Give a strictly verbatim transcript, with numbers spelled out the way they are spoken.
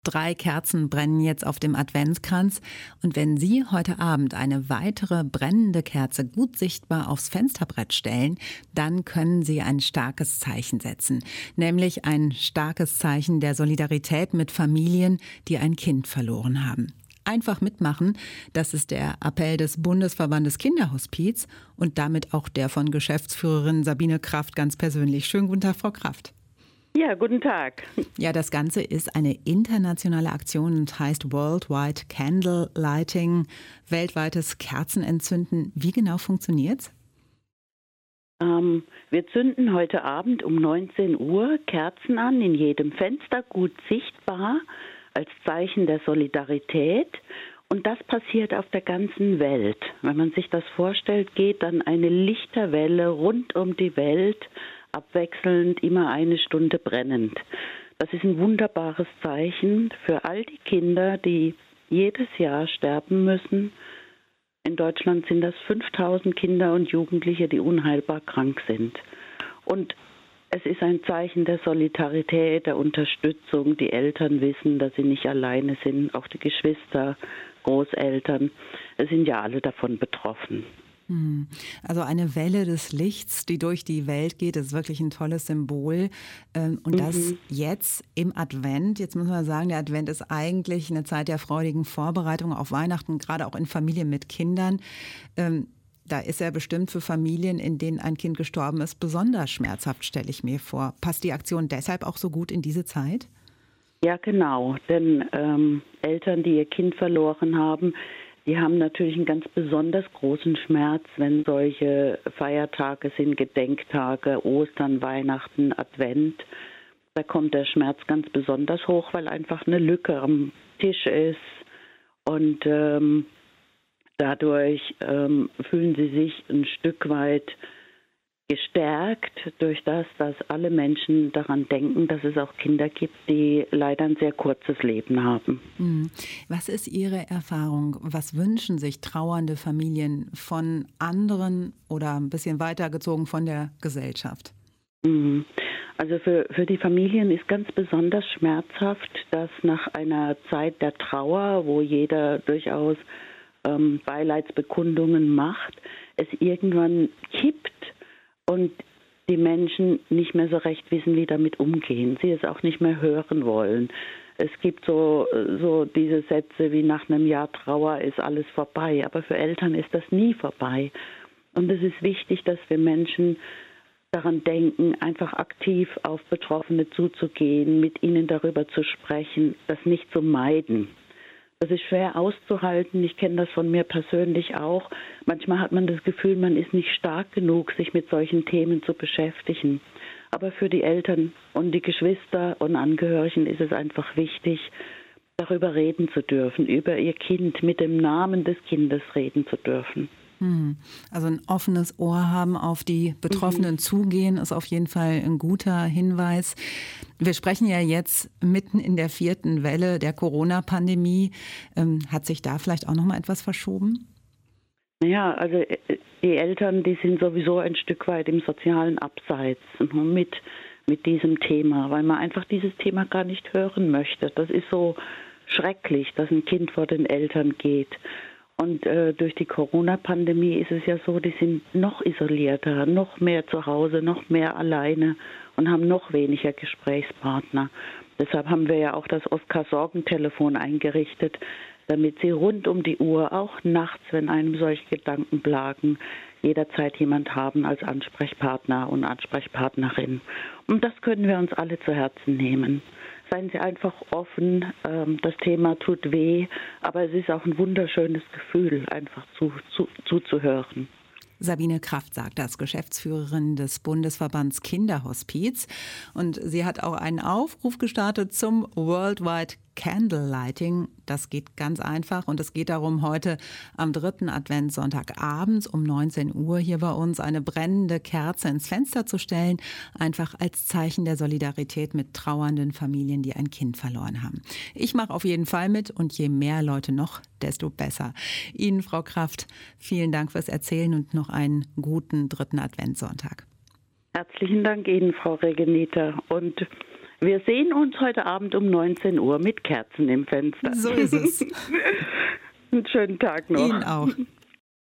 Drei Kerzen brennen jetzt auf dem Adventskranz. Und wenn Sie heute Abend eine weitere brennende Kerze gut sichtbar aufs Fensterbrett stellen, dann können Sie ein starkes Zeichen setzen. Nämlich ein starkes Zeichen der Solidarität mit Familien, die ein Kind verloren haben. Einfach mitmachen, das ist der Appell des Bundesverbandes Kinderhospiz und damit auch der von Geschäftsführerin Sabine Kraft ganz persönlich. Schönen guten Tag, Frau Kraft. Ja, guten Tag. Ja, das Ganze ist eine internationale Aktion und heißt Worldwide Candle Lighting, weltweites Kerzenentzünden. Wie genau funktioniert's? Ähm, wir zünden heute Abend um neunzehn Uhr Kerzen an, in jedem Fenster, gut sichtbar, als Zeichen der Solidarität. Und das passiert auf der ganzen Welt. Wenn man sich das vorstellt, geht dann eine Lichterwelle rund um die Welt, abwechselnd immer eine Stunde brennend. Das ist ein wunderbares Zeichen für all die Kinder, die jedes Jahr sterben müssen. In Deutschland sind das fünftausend Kinder und Jugendliche, die unheilbar krank sind. Und es ist ein Zeichen der Solidarität, der Unterstützung. Die Eltern wissen, dass sie nicht alleine sind, auch die Geschwister, Großeltern. Es sind ja alle davon betroffen. Also eine Welle des Lichts, die durch die Welt geht, ist wirklich ein tolles Symbol. Und mhm. das jetzt im Advent. Jetzt muss man sagen, der Advent ist eigentlich eine Zeit der freudigen Vorbereitung auf Weihnachten, gerade auch in Familien mit Kindern. Da ist er bestimmt für Familien, in denen ein Kind gestorben ist, besonders schmerzhaft, stelle ich mir vor. Passt die Aktion deshalb auch so gut in diese Zeit? Ja, genau. Denn ähm, Eltern, die ihr Kind verloren haben, die haben natürlich einen ganz besonders großen Schmerz, wenn solche Feiertage sind, Gedenktage, Ostern, Weihnachten, Advent. Da kommt der Schmerz ganz besonders hoch, weil einfach eine Lücke am Tisch ist. Und ähm, dadurch ähm, fühlen sie sich ein Stück weit gestärkt durch das, dass alle Menschen daran denken, dass es auch Kinder gibt, die leider ein sehr kurzes Leben haben. Was ist Ihre Erfahrung? Was wünschen sich trauernde Familien von anderen oder ein bisschen weitergezogen von der Gesellschaft? Also für, für die Familien ist ganz besonders schmerzhaft, dass nach einer Zeit der Trauer, wo jeder durchaus ähm, Beileidsbekundungen macht, es irgendwann kippt und die Menschen nicht mehr so recht wissen, wie damit umgehen. Sie es auch nicht mehr hören wollen. Es gibt so, so diese Sätze wie nach einem Jahr Trauer ist alles vorbei. Aber für Eltern ist das nie vorbei. Und es ist wichtig, dass wir Menschen daran denken, einfach aktiv auf Betroffene zuzugehen, mit ihnen darüber zu sprechen, das nicht zu meiden. Das ist schwer auszuhalten. Ich kenne das von mir persönlich auch. Manchmal hat man das Gefühl, man ist nicht stark genug, sich mit solchen Themen zu beschäftigen. Aber für die Eltern und die Geschwister und Angehörigen ist es einfach wichtig, darüber reden zu dürfen, über ihr Kind, mit dem Namen des Kindes reden zu dürfen. Also ein offenes Ohr haben, auf die Betroffenen mhm. zugehen, ist auf jeden Fall ein guter Hinweis. Wir sprechen ja jetzt mitten in der vierten Welle der Corona-Pandemie. Ähm, hat sich da vielleicht auch noch mal etwas verschoben? Naja, also die Eltern, die sind sowieso ein Stück weit im sozialen Abseits mit, mit diesem Thema, weil man einfach dieses Thema gar nicht hören möchte. Das ist so schrecklich, dass ein Kind vor den Eltern geht. Und äh, durch die Corona-Pandemie ist es ja so, die sind noch isolierter, noch mehr zu Hause, noch mehr alleine und haben noch weniger Gesprächspartner. Deshalb haben wir ja auch das Oskar-Sorgentelefon eingerichtet, damit sie rund um die Uhr, auch nachts, wenn einem solche Gedanken plagen, jederzeit jemand haben als Ansprechpartner und Ansprechpartnerin. Und das können wir uns alle zu Herzen nehmen. Seien Sie einfach offen, das Thema tut weh, aber es ist auch ein wunderschönes Gefühl, einfach zu, zu, zuzuhören. Sabine Kraft sagt das, Geschäftsführerin des Bundesverbands Kinderhospiz. Und sie hat auch einen Aufruf gestartet zum Worldwide Candle Lighting. Das geht ganz einfach und es geht darum, heute am dritten Adventssonntag abends um neunzehn Uhr hier bei uns eine brennende Kerze ins Fenster zu stellen, einfach als Zeichen der Solidarität mit trauernden Familien, die ein Kind verloren haben. Ich mache auf jeden Fall mit und je mehr Leute noch, desto besser. Ihnen, Frau Kraft, vielen Dank fürs Erzählen und noch einen guten dritten Adventssonntag. Herzlichen Dank Ihnen, Frau Regenita. Und Wir sehen uns heute Abend um neunzehn Uhr mit Kerzen im Fenster. So ist es. Einen schönen Tag noch. Ihnen auch.